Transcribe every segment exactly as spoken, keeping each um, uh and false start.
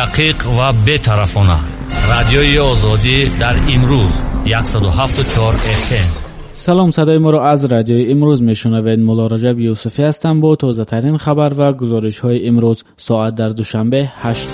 دقیق و بی‌طرفانه. رادیوی آزادی در امروز صد و هفت و چهار اف ام. سلام، صدای ما را از رادیوی امروز میشنوید. مولا رجب یوسفی هستم با تازه ترین خبر و گزارش های امروز. ساعت در دوشنبه هشت.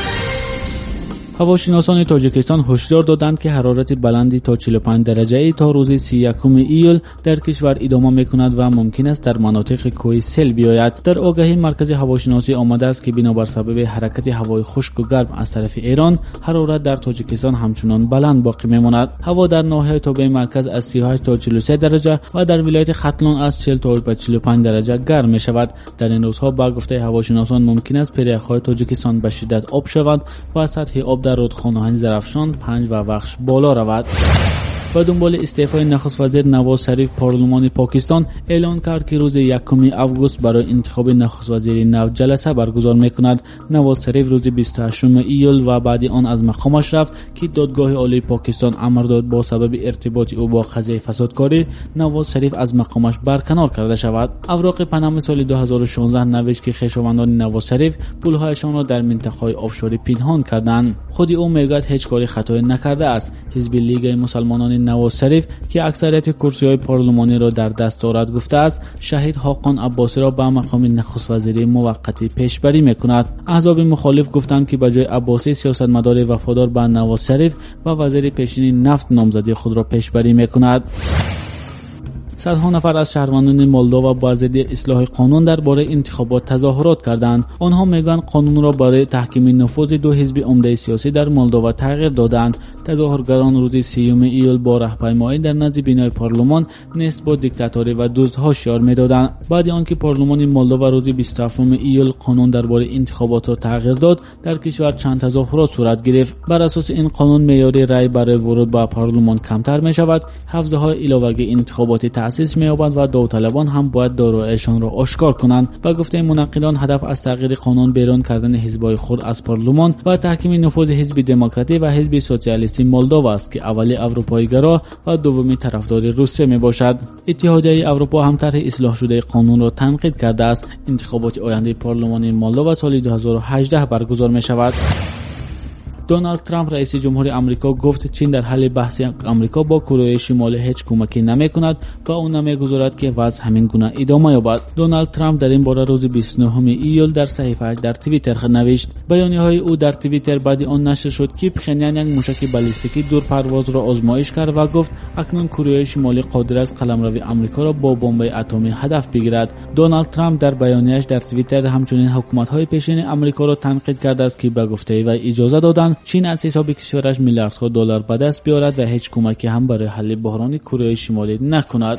هواشناسان تاجیکستان هشدار دادند که حرارت بلندی تا چهل و پنج درجه ای تا روز سی و یک ایول در کشور ادامه میکند و ممکن است در مناطق کوهی سیل بیاید. در آگهی مرکز هواشناسی آمده است که بنابر سبب حرکت هوای خشک و گرم از طرف ایران، حرارت در تاجیکستان همچنان بلند باقی میماند. هوا در ناحیه تابع مرکز از سی و هشت تا چهل و سه درجه و در ولایت ختلان از چهل تا چهل و پنج درجه گرم می شود. در این روزها با گفته هواشناسان ممکن است پیره‌های تاجیکستان به شدت آب شوند و سطح آب در رودخانه‌های زرافشان، پنج و وخش بالا رود. و دنبال استعفای نخست وزیر نواز شریف، پارلمان پاکستان اعلان کرد که روز یکم آگوست برای انتخاب نخست وزیر نو جلسه برگزار میکند. نواز شریف روز بیست و هشتم ایول و بعد آن از مقامش رفت که دادگاه عالی پاکستان امر داد با سبب ارتباط او با قضیه فسادکاری نواز شریف از مقامش برکنار کرده شود. اوراق پناهم سال دو هزار و شانزده نوشت که خویشاوندان نواز شریف پولهایشان را در منطقه‌های آفشوری پنهان کردند. خود او میگوید هیچ کاری خطایی نکرده است. حزب لیگ مسلمانان نواز شریف که اکثریت کرسی‌های پارلمانی را در دست دارد گفته است شهید حاقان عباسی را به مقام نخست وزیری موقتی پیشبری میکند. احزاب مخالف گفتند که به جای عباسی سیاستمدار وفادار به نواز شریف و وزیر پیشین نفت نامزدی خود را پیشبری میکند. صدها نفر از شهروندان مولداوا با ضد اصلاح قانون درباره انتخابات تظاهرات کردند. آنها میگویند قانون را برای تحکیم نفوذ دو حزب عمده سیاسی در مولداوا تغییر دادند. تظاهرگران روز سیوم ایول با راهپیمایی در نزد بینای پارلمان نسبت با دیکتاتوری و دزدها شعار میدادند. بعد آنکه پارلمان مولداوا روز بیست و هفتم ایول قانون درباره انتخابات را تغییر داد، در کشور چند تظاهرات صورت گرفت. بر اساس این قانون معیار رای برای ورود به پارلمان کمتر می شود، حوزه‌های علاوه‌ای انتخاباتی تأسیس می‌یابند و داوطلبان هم باید داراییشان را آشکار کنند. با گفته منقدان هدف از تغییر قانون بیرون کردن حزب‌های خود از پارلمان و تحکیم نفوذ حزب دموکراتی و حزب سوسیالیستی مولداوا است که اولی اروپایی گرا و دومی طرفدار روسیه میباشد. اتحادیه اروپا هم طرح اصلاح شده قانون را تنقید کرده است. انتخابات آینده پارلمان مولداوا سال دو هزار و هجده برگزار می‌شود. دونالد ترامپ رئیس جمهور آمریکا گفت چین در حل بحث آمریکا با کره شمالی هیچ کمکی نمی‌کند و او نمی‌گذارد که وضع همین گونه ادامه یابد. دونالد ترامپ در این باره روز بیست و نه ایول در صحیفه‌اش در توییتر نوشت. بیانیه‌های او در توییتر بعد آن نشر شد که پخنیان یک موشک بالستیکی دور پرواز را آزمایش کرد و گفت اکنون کره شمالی قادر است قلمرو آمریکا را با بمب اتمی هدف بگیرد. دونالد ترامپ در بیانیه‌اش در توییتر همچنین حکومت‌های پیشین آمریکا را تنقید کرده است که به گفته وی اجازه دادند چین از حساب کشورش میلیاردها دلار به دست بیارد و هیچ کمکی هم برای حل بحران کره شمالی نکند.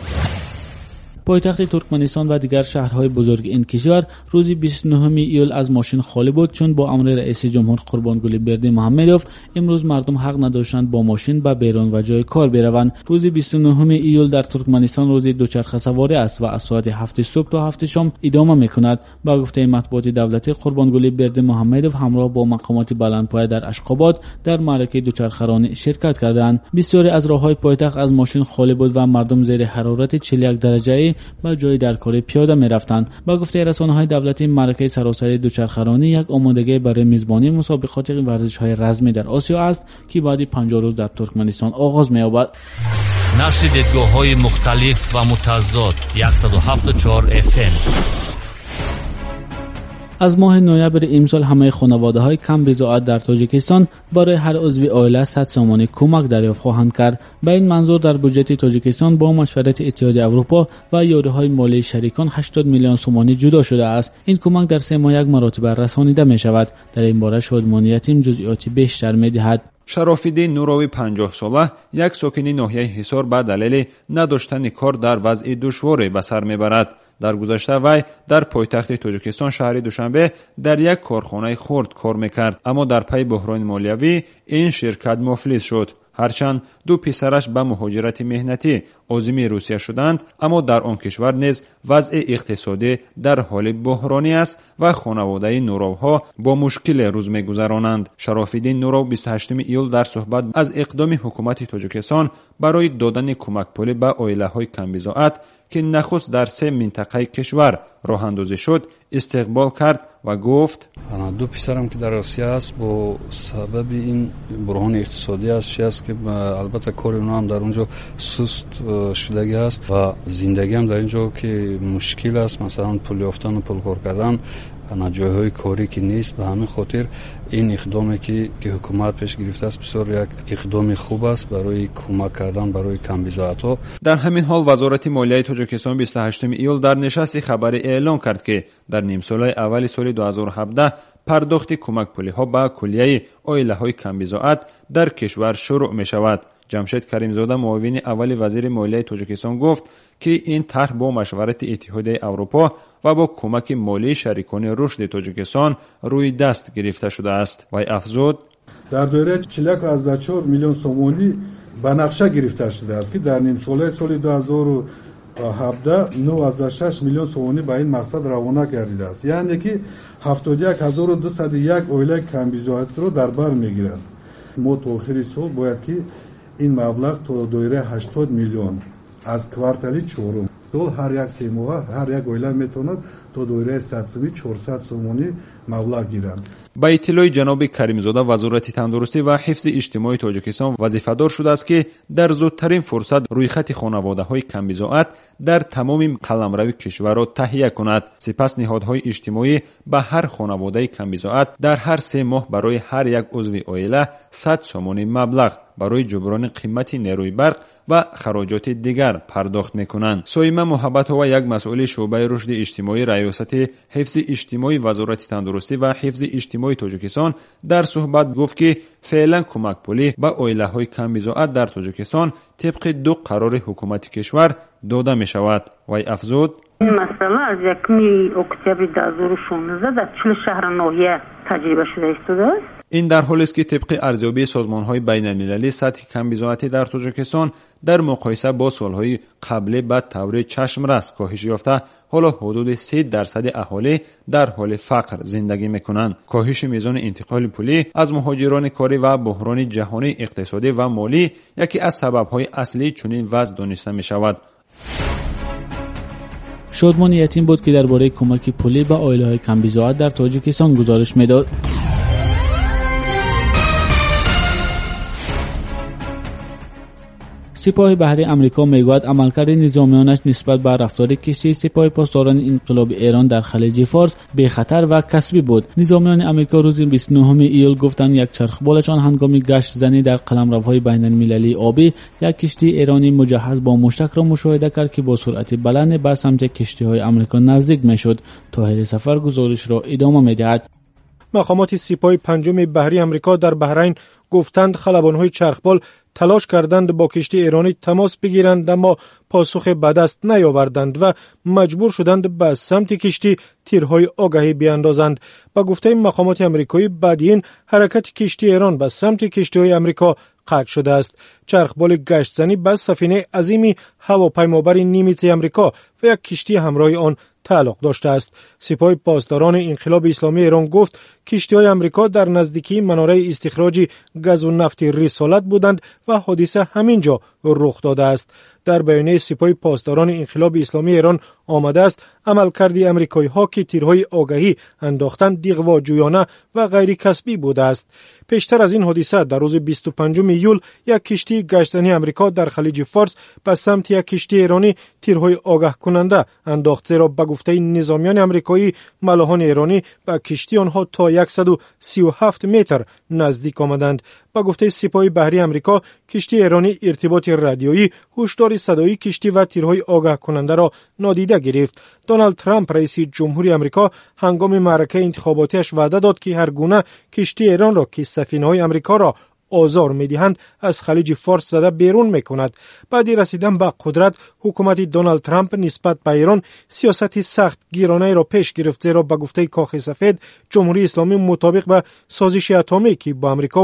پایتخت ترکمنستان و دیگر شهرهای بزرگ این کشور روز بیست و نه ایول از ماشین خالی بود، چون با امر رئیس جمهور قربانگلی بردیمحمدوف امروز مردم حق نداشتند با ماشین به بیرون و جای کار بروند. روز بیست و نه ایول در ترکمنستان روز دوچرخه سواری است و از ساعت هفت صبح تا هفت شام ادامه میکند. با گفته مطبوعات دولتی قربانگلی بردیمحمدوف همراه با مقامات بلندپایه در اشخاباد در معرکه دوچرخه‌رانی شرکت کردند. بسیاری از راههای پایتخت از ماشین خالی بود و مردم زیر حرارت چهل و یک درجه با جای در کار پیاده می رفتند. با گفته رسانه‌های دولتی معرکه سراسری دوچرخه‌رانی یک آمادگی برای میزبانی مسابقات ورزش‌های رزمی در آسیا است که بعد پنجاه روز در ترکمنستان آغاز می‌یابد. نشر دیدگاه‌های مختلف و متضاد صد و هفت و چهار اف ام. از ماه نوامبر امسال همه خانواده‌های کم بضاعت در تاجیکستان برای هر عضو عائله صد سامانی کمک دریافت خواهند کرد. به این منظور در بودجه تاجیکستان با مشورت اتحادیه اروپا و یاریهای مالی شریکان هشتاد میلیون سومانی جدا شده است. این کمک در سه ماه یک مرتبه رسانیده می شود. در این باره شادمانی تیم جزئیات بیشتر می دهد. شرافیدین نوروی پنجاه ساله یک ساکن ناحیه حصار به دلیل نداشتن کار در وضع دشواری به سر میبرد. در گذشته وی در پایتخت تاجیکستان شهر دوشنبه در یک کارخانه خرد کار میکرد، اما در پی بحران مالیوی این شرکت مفلس شد. هرچند دو پسرش به مهاجرت مهنتی عازم روسیه شدند، اما در آن کشور نیز وضع اقتصادی در حال بحرانی است و خانواده نوروها با مشکل روز می‌گذرانند. شراف‌الدین نورو بیست و هشتم ایول در صحبت از اقدام حکومت تاجیکستان برای دادن کمک پولی به عائله‌های کم‌بضاعت که نخست در سه منطقه کشور راه اندازی شد استقبال کرد و گفت: دو پسرم که در روسیه است با سبب این بحران اقتصادی است است که البته کار اونا هم در اونجا سست شدگی است و زندگی هم در اینجا که مشکل است، مثلا پول یافتن و پول کار کردن نه جایهای کاری که نیست. به همین خاطر این اقدامی که که حکومت پیش گرفته است بسیار یک اقدام خوب است برای کمک کردن برای کم‌بضاعت‌ها. در همین حال وزارت مالیه تاجیکستان بیست و هشتم ایول در نشست خبری اعلام کرد که در نیم سال اول سال دو هزار و هفده پرداخت کمک پولی‌ها به کلیه عائله‌های کم‌بضاعت در کشور شروع می‌شود. جمشید کریمزاده معاون اول وزیر مالیه تاجیکستان گفت که این طرح با مشورت اتحادیه اروپا و با کمک مالی شریکان رشد تاجیکستان روی دست گرفته شده است. و افزود: در دوره چهل و چهار میلیون سومونی به نقشه گرفته شده است که در نیم ساله سال دو هزار و هفده نه و شش میلیون سومونی به این مقصد روانه گردیده است، یعنی که هفتاد و یک هزار و دویست و یک عائله کم‌بضاعت رو در بر میگیرد. ما تا آخر سال باید که این مبلغ تا دایره هشتاد میلیون از کوارتالی چهارم دول هر یک سه ماه هر یک عائله میتواند تا دایره صد چهارصد سومونی مبلغ گیرند. با اطلاع جناب کریمزاده وزارت تندرستی و حفظ اجتماعی تاجیکستان وظیفه‌دار شده است که در زودترین فرصت روی خط خانواده‌های کم‌بضاعت در تمام قلمرو کشور را تهیه کند. سپس نهادهای اجتماعی به هر خانواده کم‌بضاعت در هر سه ماه برای هر یک عضو عائله صد سومونی مبلغ برای جبران قیمت نیروی برق و خراجات دیگر پرداخت میکنند. سویمه محبت‌ها یک مسئول شعبه رشد اجتماعی ریاست حفظ اجتماعی وزارت تندرستی و حفظ اجتماعی تاجیکستان در صحبت گفت که فعلا کمک پولی به عائله‌های کم‌بضاعت در تاجیکستان طبق دو قرار حکومت کشور داده می شود. و افزود: این مسئله از یکم اکتبر دو هزار و شانزده در چهل شهر ناحیه تجربه شده است. این در حالی است که طبق ارزیابی سازمان‌های بین‌المللی سطح کم‌بضاعتی در تاجیکستان در مقایسه با سال‌های قبلی به طور چشم‌رس کاهش یافته، حالا حدود سه درصد اهالی در حال فقر زندگی می‌کنند. کاهش میزان انتقال پولی از مهاجران کاری و بحران جهانی اقتصادی و مالی یکی از سبب‌های اصلی چنین وضع دانسته می‌شود. شادمان یتیم بود که درباره کمک پولی به عائله‌های کم‌بضاعت در تاجیکستان گزارش می‌داد. سپاه بحری امریکا میگوید عملکرد نظامیانش نسبت به رفتار کشتی سپاه پاسداران انقلاب ایران در خلیج فارس بی خطر و کسبی بود. نظامیان امریکا روز بیست و نهم ایول گفتند یک چرخبالشان هنگام گشت زنی در قلمروهای بین المللی آبی یک کشتی ایرانی مجهز با مشتک را مشاهده کرد که با سرعت بلند به سمت کشتی‌های امریکا نزدیک میشد. طاهر سفر گزارش را ادامه می‌دهد. مقامات سپاه پنجم بحری امریکا در بحرین گفتند خلبان‌های چرخبال تلاش کردند با کشتی ایرانی تماس بگیرند، اما پاسخ به دست نیاوردند و مجبور شدند به سمت کشتی تیرهای آگهی بیاندازند. با گفته مقامات آمریکایی بعد این حرکت کشتی ایران به سمت کشتی‌های آمریکا قطع شده است. چرخبال گشتزنی به سفینه عظیمی هواپیمابر نیمتی آمریکا و یک کشتی همراه آن تعلق داشته است. سپاه پاسداران انقلاب اسلامی ایران گفت کشتی‌های آمریکا در نزدیکی مناره استخراج گاز و نفت رسالت بودند و حادثه همینجا رخ داده است. در بیانیه سپاه پاسداران انقلاب اسلامی ایران آمده است عملکرد آمریکایی‌ها که تیرهای آگهی انداختند دیغواجویانه و غیر کسبی بوده است. پیشتر از این حادثه در روز بیست و پنجم ایول یک کشتی گشتزنی آمریکا در خلیج فارس به سمت یک کشتی ایرانی تیرهای آگاه کننده انداخت، زیرا به گفته نظامیان آمریکایی ملاحان ایرانی به کشتی آنها تا صد و سی و هفت متر نزدیک آمدند. با گفته سپاه بحری آمریکا کشتی ایرانی ارتباط رادیویی، هشدار صدایی کشتی و تیرهای آگاه کننده را نادیده گرفت. دونالد ترامپ رئیس جمهوری آمریکا هنگام معرکه انتخاباتیش وعده داد که هر گونه کشتی ایران را که سفینه‌های آمریکا را آزار می‌دهند از خلیج فارس زده بیرون می‌کند. بعد رسیدن به قدرت حکومت دونالد ترامپ نسبت به ایران سیاست سخت گیرانه را پیش گرفت، زیرا به گفته کاخ سفید جمهوری اسلامی مطابق به سازش اتمی که با آمریکا و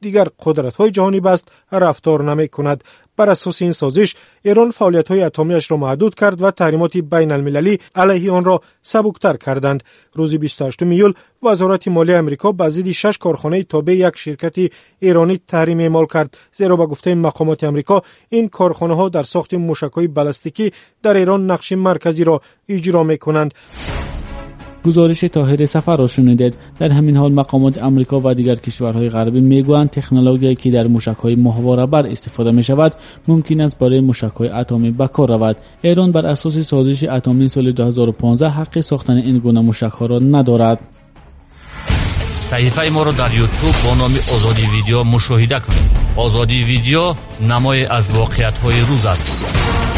دیگر قدرت‌های جهانی بست رفتار نمی‌کند. بر اساس این سازش ایران فعالیت‌های اتمیش را محدود کرد و تحریمات بین المللی علیه آن را سبکتر کردند. روز بیست و هشتم ایول وزارت مالی آمریکا به ضد شش کارخانه تابع یک شرکت ایرانی تحریم اعمال کرد، زیرا به گفته مقامات آمریکا این کارخانه‌ها در ساخت موشک‌های بالستیکی در ایران نقش مرکزی را اجرا می‌کنند. گزارش طاهر سفر را شنیدید. در همین حال مقامات آمریکا و دیگر کشورهای غربی میگویند تکنولوژی که در موشک‌های ماهواره‌بر استفاده می‌شود ممکن است برای موشک‌های اتمی به کار رود. ایران بر اساس سازش اتمی سال دو هزار و پانزده حق ساختن این گونه موشک‌ها را ندارد. صحیفه ما را در یوتیوب با نام آزادی ویدیو مشاهده کنید. آزادی ویدیو نمای از واقعیت‌های روز است.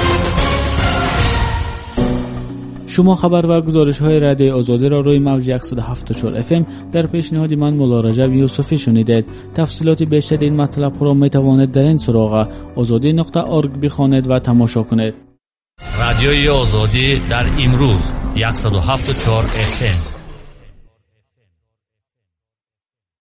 شما خبر و گزارش های رادیو آزادی را روی موج صد و هفت و چهار اف ام در پیشنهاد من مولا رجب یوسفی شنیدید. تفصیلات بیشتر این مطلب را می توانید در این سراغ آزادی نقطه اورگ بخوانید و تماشا کنید. رادیوی آزادی در امروز صد و هفت و چهار اف ام